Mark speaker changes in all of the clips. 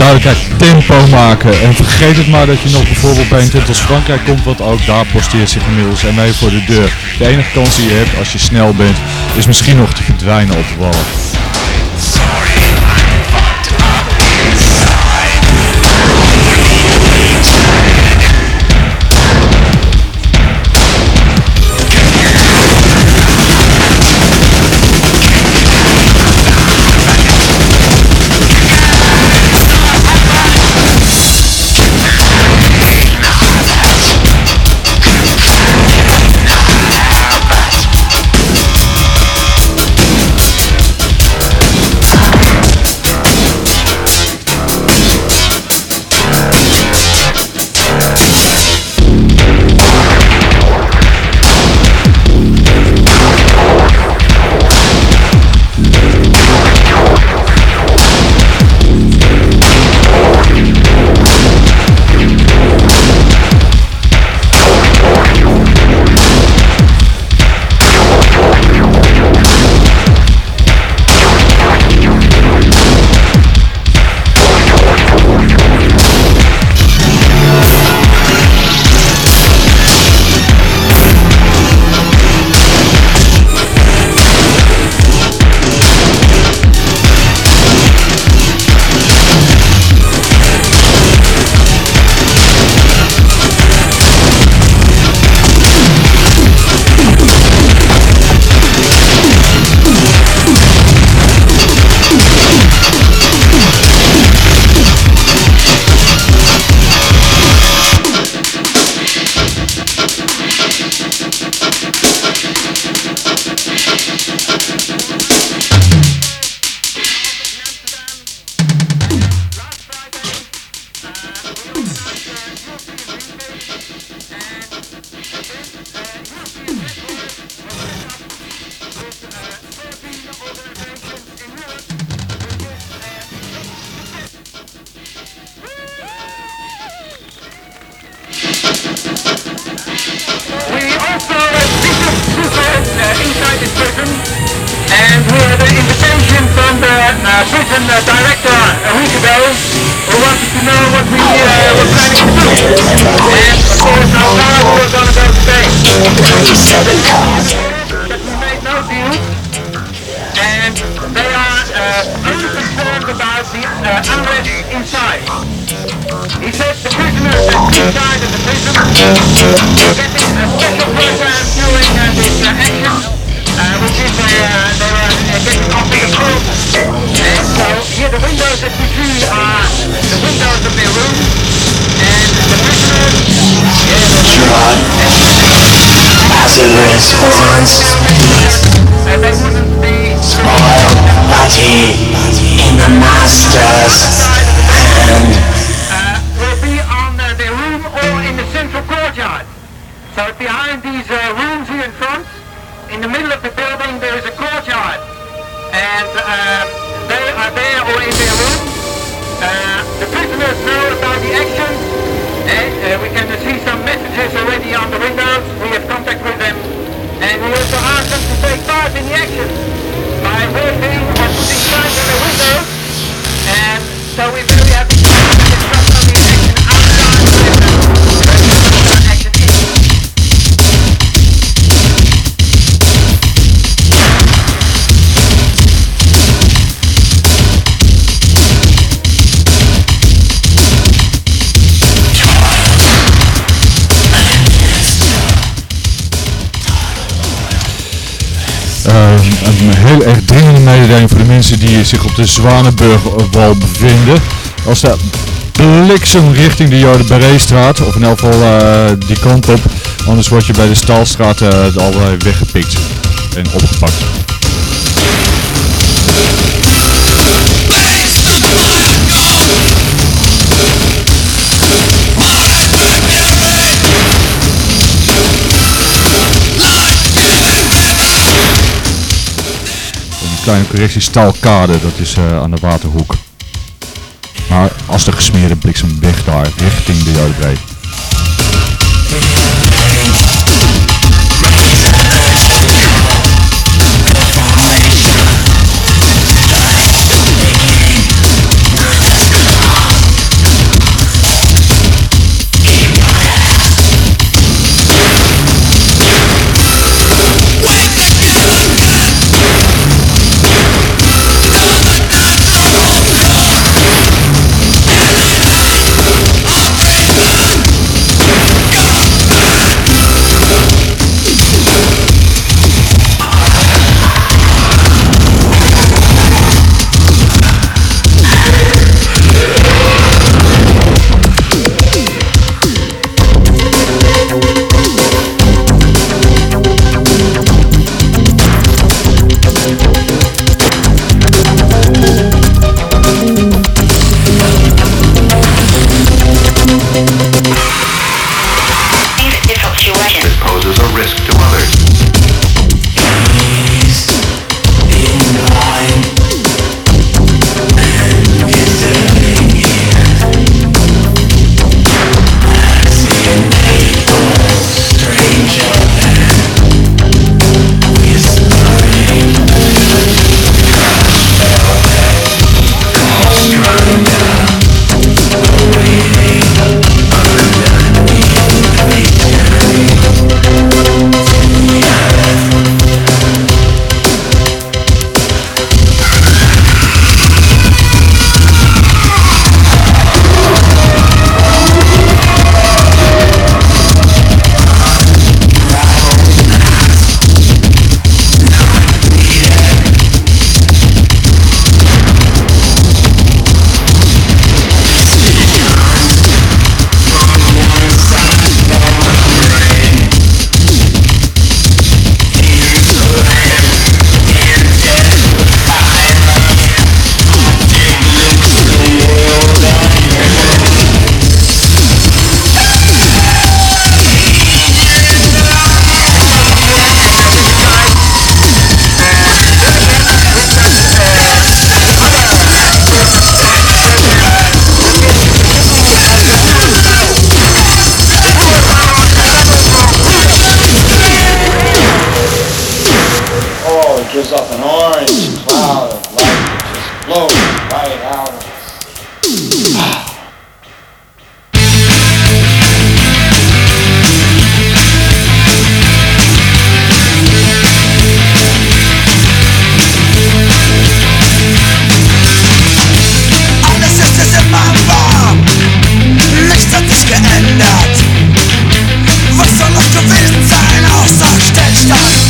Speaker 1: duidelijkheid, tempo maken. En vergeet het maar dat je nog bijvoorbeeld bij een tent als Frankrijk komt, want ook daar posteert zich inmiddels ME voor de deur. De enige kans die je hebt als je snel bent, is misschien nog te verdwijnen op de wallen. Een heel erg dringende mededeling voor de mensen die zich op de Zwanenburgwal bevinden. Als de bliksem richting de Jodenbereestraat, of in elk geval die kant op, anders word je bij de Stalstraat al weggepikt en opgepakt. Kleine correctie, Staalkade, dat is aan de Waterhoek. Maar als de gesmeerde bliksem weg daar, richting de Jodenbree.
Speaker 2: Whoa, right out.
Speaker 3: Alles ist es immer wahr, nichts hat sich geändert. Was soll noch gewesen sein außer Stillstand?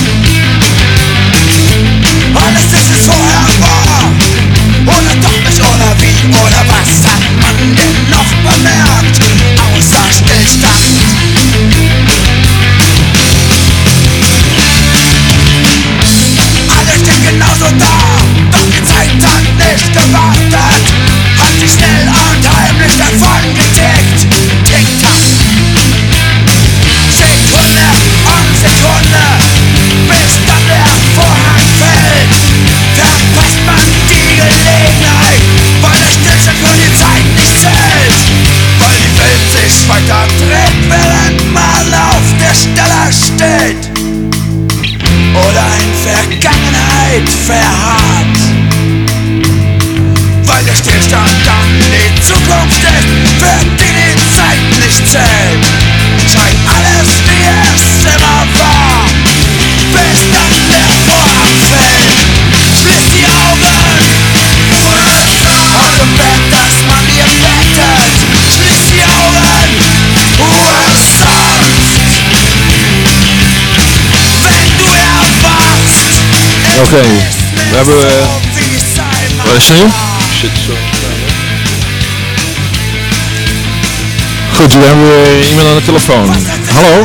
Speaker 3: Alles ist es vorher war, oder doch nicht, oder wie, oder was hat man denn noch bemerkt, außer Stillstand? Alles steht genauso da, doch die Zeit hat nicht gewartet, hat sich schnell und heimlich davon getickt. Tick-Tack, Sekunde um Sekunde, bis dann der Vorhang fällt. Verpasst man die Gelegenheit, weil der Stillstand für die Zeit nicht zählt. Weil die Welt sich weiter dreht, während man auf der Stelle steht. Oder in Vergangenheit verharrt. Weil der Stillstand dann die Zukunft ist, für die die Zeit nicht zählt. Scheint alles wie es immer war, bis dann der Vorhang fällt. Schließt die Augen aus dem Bett, das man dir bettet. Schließt die Augen, Ruhe sonst. Wenn du erwachst,
Speaker 1: Oké, we hebben... Wat is er nu?
Speaker 4: Shit, zo.
Speaker 1: Goed, we hebben iemand aan de telefoon. Hallo?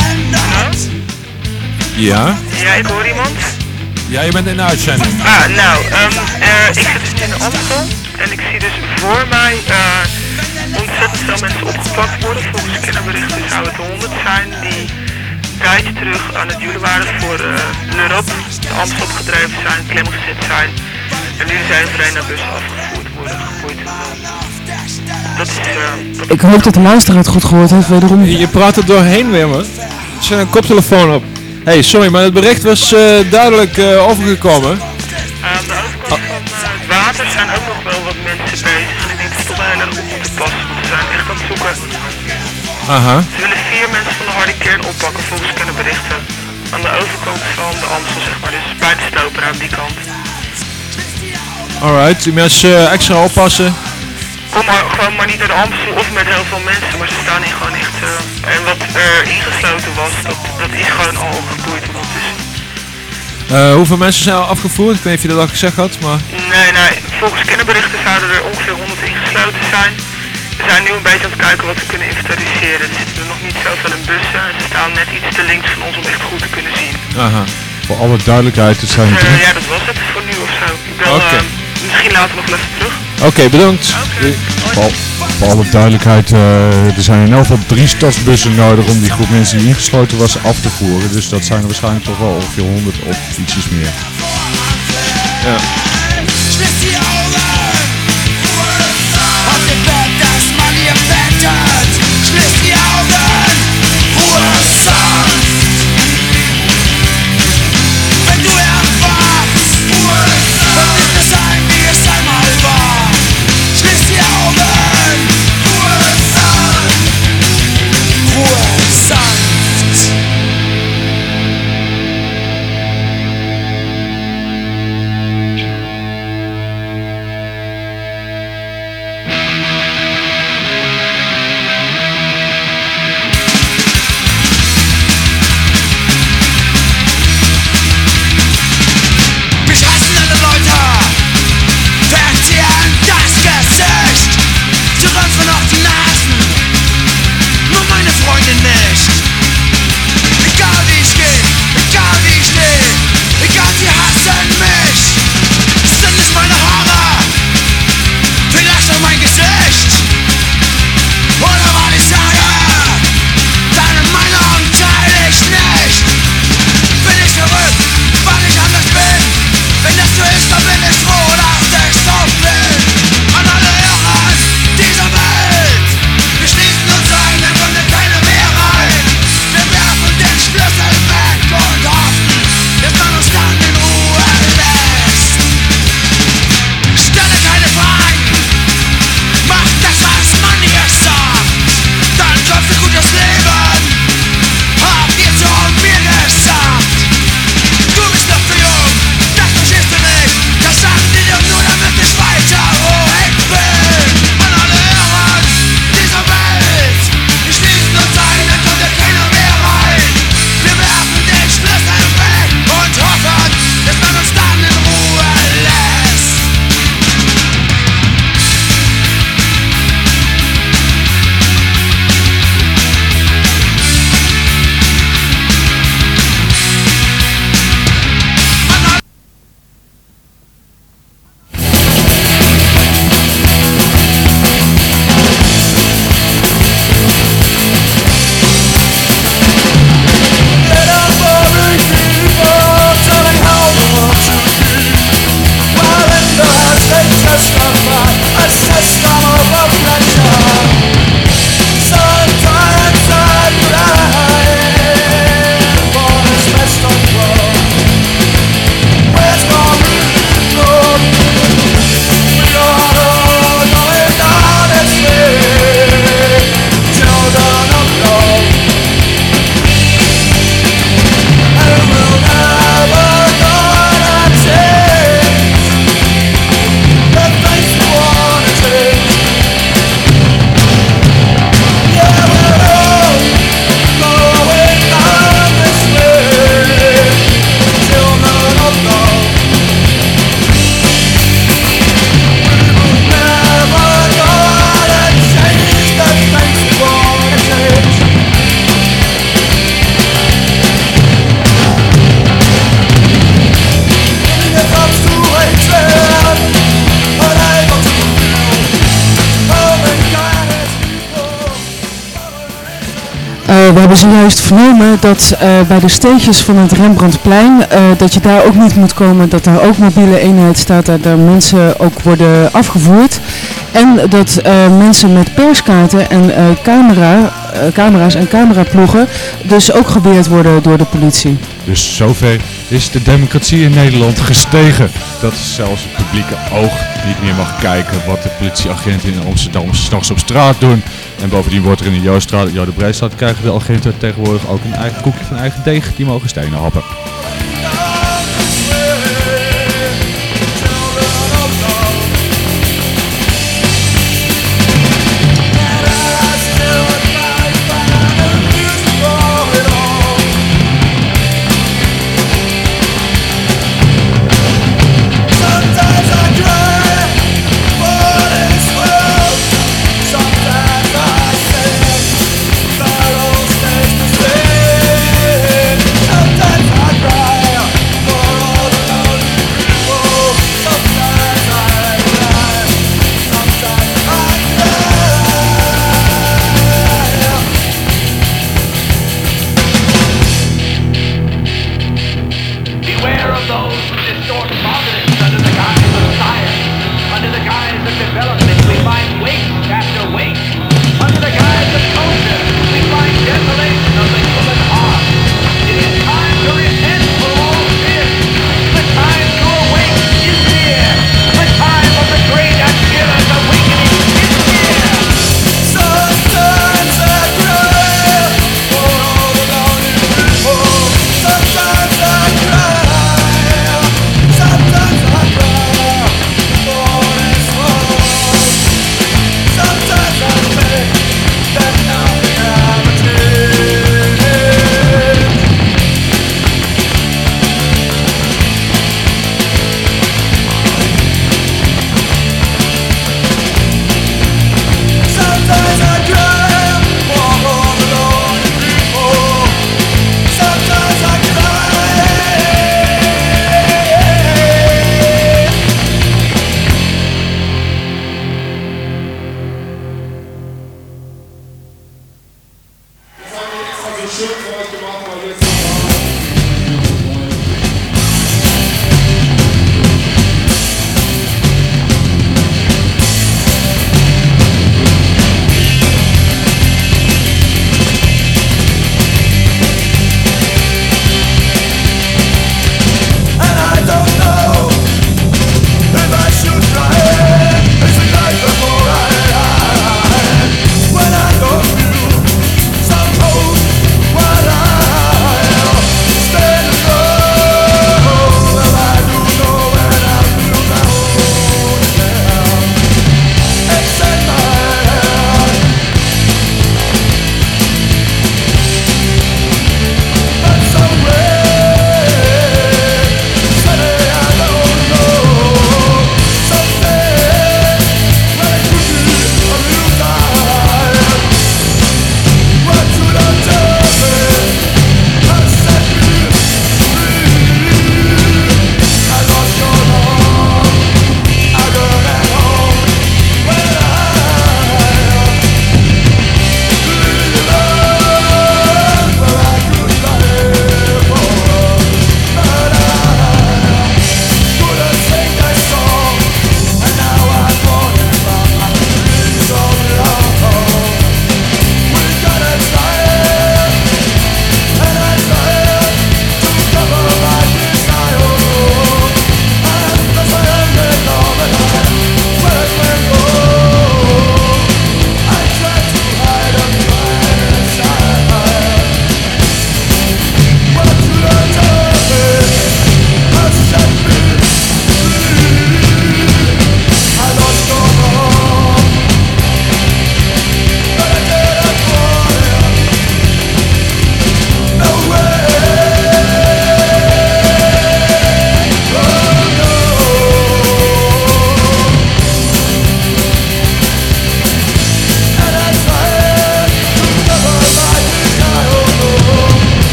Speaker 1: Ja?
Speaker 5: Ja, ik hoor iemand.
Speaker 1: Ja, je bent in de uitzending.
Speaker 5: Ik zit dus in de Amstel en ik zie dus voor mij ontzettend veel mensen opgepakt worden. Volgens kinderberichten zou het 100 zijn die een tijdje terug aan het duwen waren voor l'Europe, de Amstel opgedreven zijn, klem gezet zijn. En nu zijn ze naar bussen afgevoerd worden, geboeid. Dat is...
Speaker 6: Ik hoop dat de luisteraar het goed gehoord heeft, wederom.
Speaker 4: Je praat er doorheen weer, man. Zet een koptelefoon op. Hey, sorry, maar het bericht was duidelijk overgekomen.
Speaker 5: Aan de overkant van het water zijn ook nog wel wat mensen bezig. En ik denk dat ze toch wel heel erg op moeten passen, want ze zijn echt aan het zoeken.
Speaker 4: Aha.
Speaker 5: Ze willen 4 mensen van de harde kern oppakken volgens kinderberichten. Aan de overkant van de Amstel, zeg maar, dus bij de stoper aan die kant.
Speaker 4: Alright, die mensen extra oppassen.
Speaker 5: Kom maar gewoon maar niet naar de Amstel of met heel veel mensen, maar ze staan hier gewoon echt... en wat er ingesloten was, dat is gewoon al geboeid ondertussen.
Speaker 4: Hoeveel mensen zijn al afgevoerd? Ik weet niet of je dat al gezegd had, maar...
Speaker 5: Nee, volgens kinderberichten zouden er ongeveer 100 ingesloten zijn. We zijn nu een beetje aan het kijken wat we kunnen inventariseren. Er zitten er nog niet zoveel in bussen en ze staan net iets te links van ons om echt goed te kunnen zien.
Speaker 4: Aha.
Speaker 1: Voor alle duidelijkheid, het zijn
Speaker 5: Ja, dat was het voor nu of zo. Ik bel misschien later nog even terug.
Speaker 4: Oké, bedankt.
Speaker 1: Voor alle duidelijkheid, er zijn in elk geval 3 stadsbussen nodig om die groep mensen die ingesloten was af te voeren. Dus dat zijn er waarschijnlijk toch wel ongeveer 100 of ietsjes meer.
Speaker 4: Ja.
Speaker 3: Schließ die Augen aus dem Bett, das man dir bettet. Schließ die Augen, Ruhe sonst. Wenn du erwachst, wird nicht mehr sein, wie es einmal war. Schließ die Augen, Ruhe sanft.
Speaker 6: hebben zojuist vernomen dat bij de steegjes van het Rembrandtplein, dat je daar ook niet moet komen, dat daar ook mobiele eenheid staat, dat daar mensen ook worden afgevoerd. En dat mensen met perskaarten en camera's en cameraploegen dus ook gebeerd worden door de politie.
Speaker 1: Dus zover is de democratie in Nederland gestegen. Dat zelfs het publieke oog niet meer mag kijken wat de politieagenten in Amsterdam 's nachts op straat doen. En bovendien wordt er in de Jode Breestraat krijgen de agenten tegenwoordig ook een eigen koekje van eigen deeg. Die mogen stenen happen.
Speaker 3: Sometimes I cry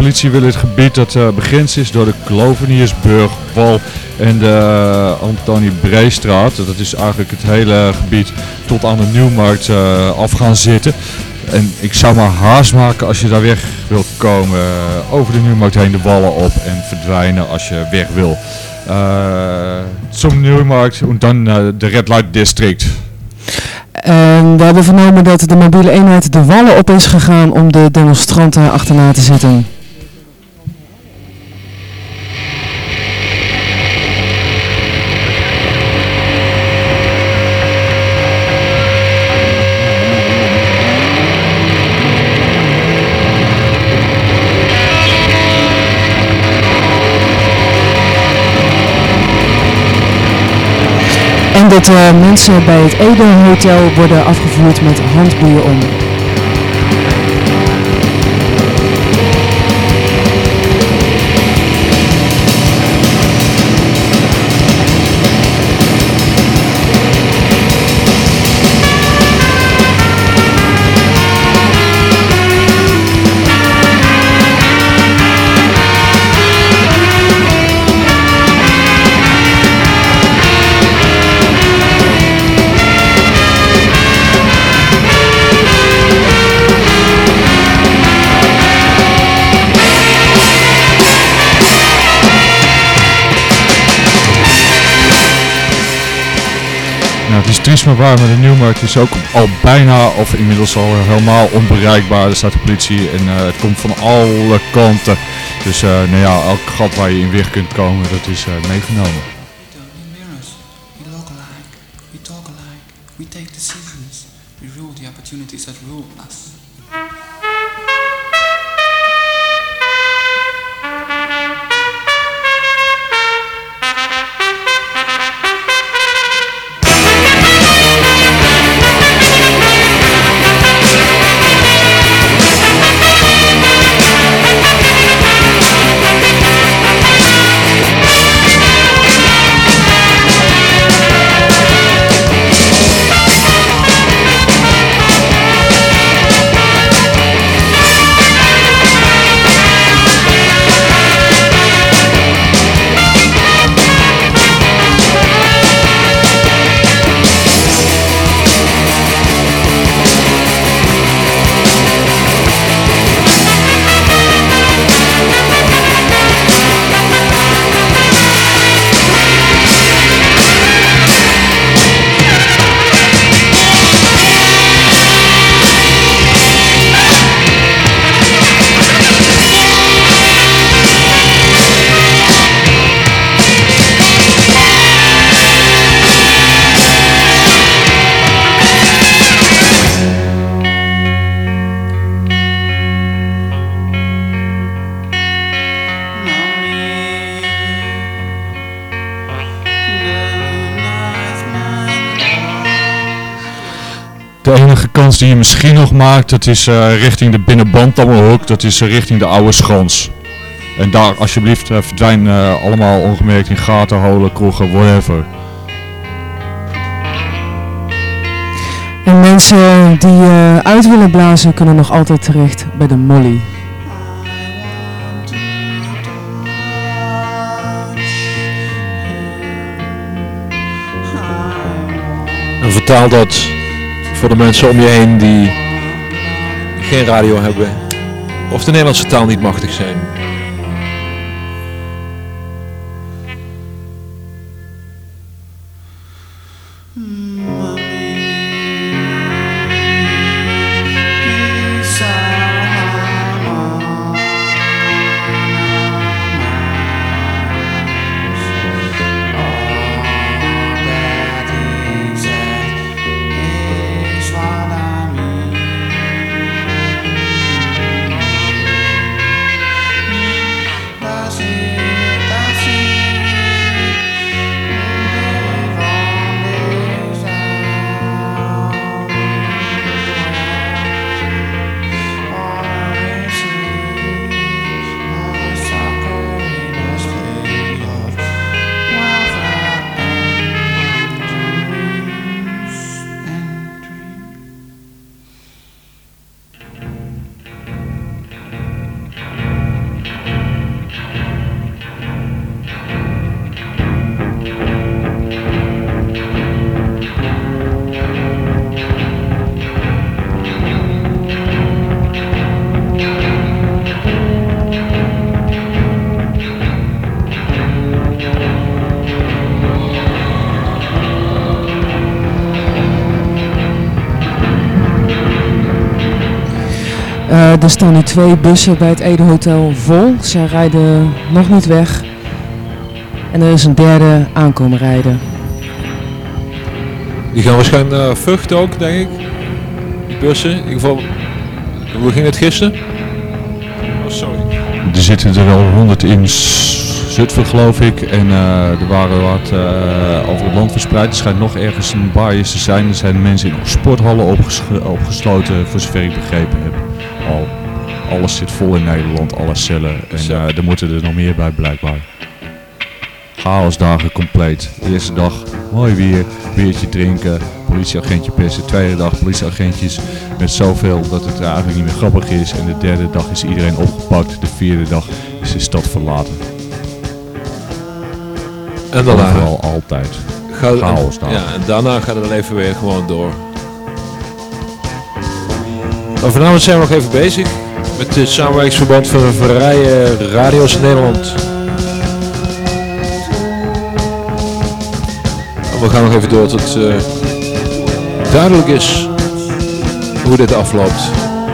Speaker 1: politie wil het gebied dat begrensd is door de Kloveniersburgwal en de Antonie Breestraat, dat is eigenlijk het hele gebied tot aan de Nieuwmarkt af gaan zitten. En ik zou maar haast maken als je daar weg wilt komen, over de Nieuwmarkt heen de wallen op en verdwijnen als je weg wil. Zum Nieuwmarkt en dan de Red Light District.
Speaker 6: We hebben vernomen dat de mobiele eenheid de wallen op is gegaan om de demonstranten achterna te zitten. En dat mensen bij het Ede Hotel worden afgevoerd met handboeien om.
Speaker 1: Het is triest maar waar, maar de Nieuwmarkt is ook al bijna of inmiddels al helemaal onbereikbaar. Er staat de politie en het komt van alle kanten. Dus nou ja, elk gat waar je in weg kunt komen, dat is meegenomen.
Speaker 2: We look alike, we talk alike, we take decisions, we rule the opportunities that rule us.
Speaker 1: De enige kans die je misschien nog maakt, dat is richting de binnenbandtammelhoek, dat is richting de oude schans. En daar alsjeblieft verdwijn allemaal ongemerkt in gaten, holen, kroegen, whatever.
Speaker 6: En mensen die uit willen blazen kunnen nog altijd terecht bij de Molly.
Speaker 4: En vertaal dat voor de mensen om je heen die geen radio hebben of de Nederlandse taal niet machtig zijn.
Speaker 6: Er staan nu 2 bussen bij het Ede Hotel vol. Zij rijden nog niet weg. En er is een derde aankomen rijden.
Speaker 4: Die gaan waarschijnlijk naar Vught ook, denk ik. Die bussen. In ieder geval, hoe ging het gisteren? Oh, sorry.
Speaker 1: Er zitten er wel 100 in Zutphen, geloof ik. En er waren wat over het land verspreid. Er schijnt nog ergens een bias te zijn. Er zijn mensen in sporthallen opgesloten, voor zover ik begrepen heb. Alles zit vol in Nederland, alle cellen. En er moeten er nog meer bij, blijkbaar. Chaosdagen compleet. De eerste dag mooi weer, biertje drinken, politieagentje persen. Tweede dag politieagentjes met zoveel dat het eigenlijk niet meer grappig is. En de derde dag is iedereen opgepakt. De vierde dag is de stad verlaten.
Speaker 4: En daarna
Speaker 1: overal altijd. Chaosdagen.
Speaker 4: Ja, en daarna gaat het leven weer gewoon door. Maar vanavond zijn we nog even bezig met het samenwerkingsverband voor de Vrije Radio's Nederland. We gaan nog even door tot duidelijk is hoe dit afloopt.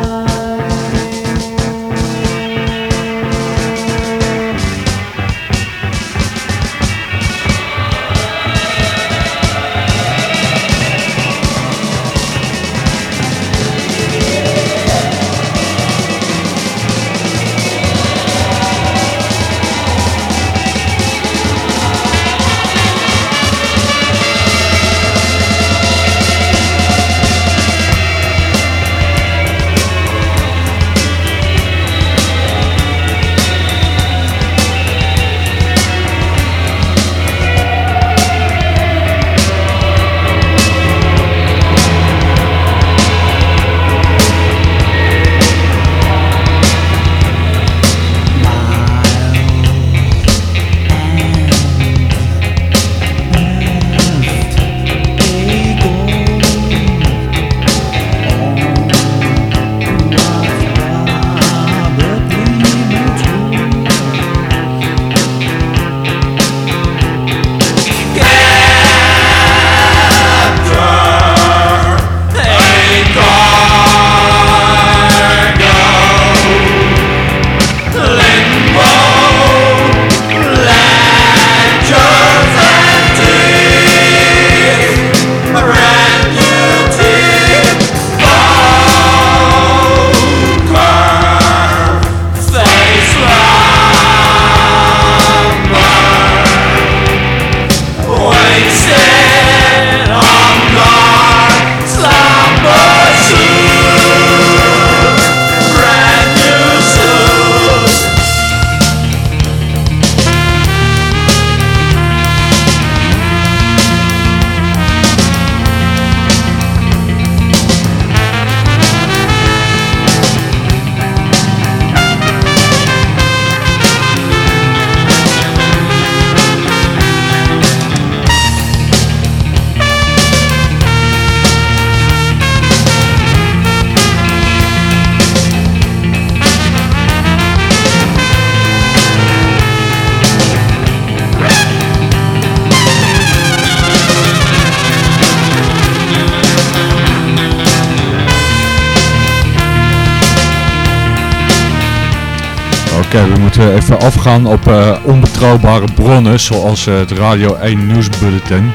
Speaker 1: Oké, we moeten even afgaan op onbetrouwbare bronnen, zoals het Radio 1 nieuwsbulletin.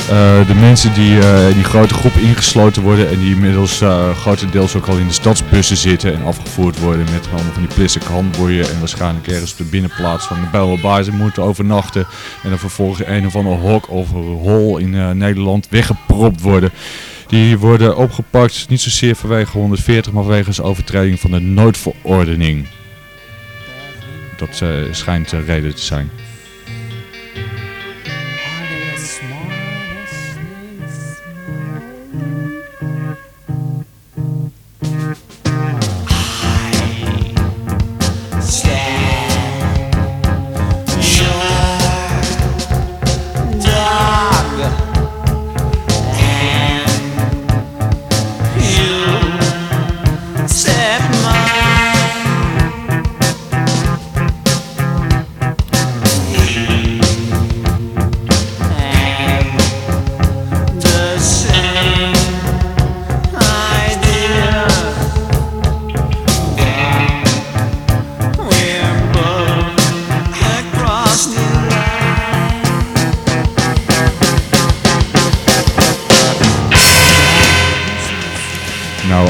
Speaker 1: De mensen die in die grote groep ingesloten worden en die inmiddels grotendeels ook al in de stadsbussen zitten en afgevoerd worden met allemaal van die plastic handboeien en waarschijnlijk ergens op de binnenplaats van de Bijlmerbasis moeten overnachten en dan vervolgens een of ander hok of hol in Nederland weggepropt worden. Die worden opgepakt niet zozeer vanwege 140, maar vanwege overtreding van de noodverordening. Dat schijnt de reden te zijn.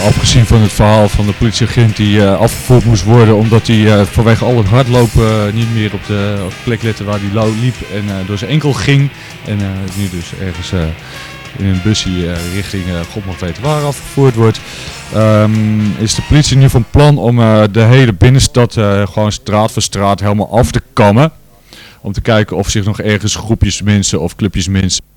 Speaker 1: afgezien van het verhaal van de politieagent die afgevoerd moest worden omdat hij vanwege al het hardlopen niet meer op de plek lette waar hij liep en door zijn enkel ging. En nu dus ergens in een busje richting God mag weten waar afgevoerd wordt. Is de politie nu van plan om de hele binnenstad gewoon straat voor straat helemaal af te kammen. Om te kijken of zich nog ergens groepjes mensen of clubjes mensen